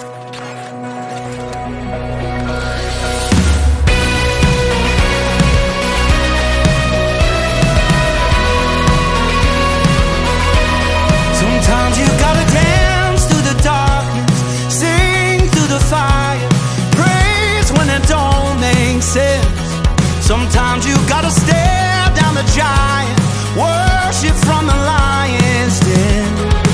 Sometimes you gotta dance through the darkness, sing through the fire, praise when it don't make sense. Sometimes you gotta stare down the giant, worship from the lion's den.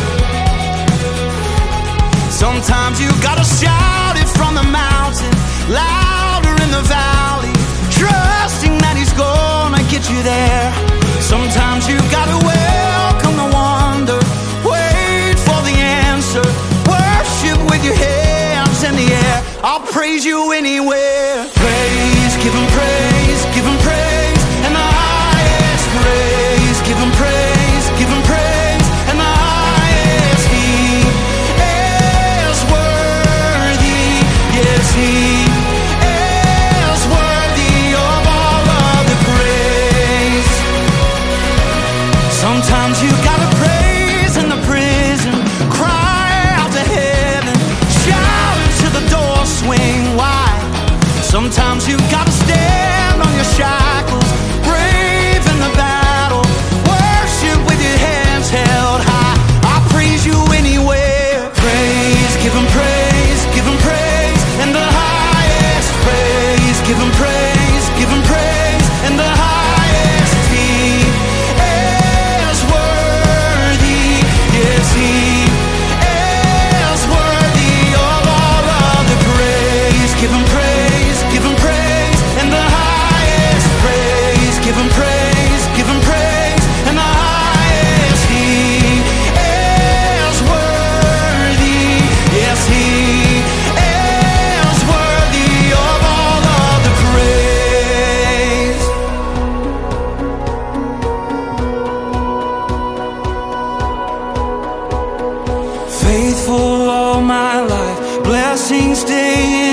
Sometimes you gotta shout it from the mountain, louder in the valley, trusting that he's gonna get you there. Sometimes you gotta welcome the wonder, wait for the answer, worship with your hands in the air. I'll praise you anywhere. Praise, give him praise, give him praise, and the highest praise. Give him praise, give him praise, and the highest. He is worthy, yes, he is worthy of all of the praise. Sometimes you gotta praise in the prison, cry out to heaven, shout until the door swing wide. Sometimes you gotta stand on your shackles, brave in the battle, worship with your hands held high. I'll praise you anywhere. Praise, give him praise, give him praise, and the highest praise. Give him praise, give him praise, and the highest. He is worthy, yes, he is worthy of all of the praise. Give him praise, give him praise, and the highest praise. Give him praise, give him praise, and the highest. He is worthy, yes, he is worthy of all of the praise. Faithful all my life, blessings day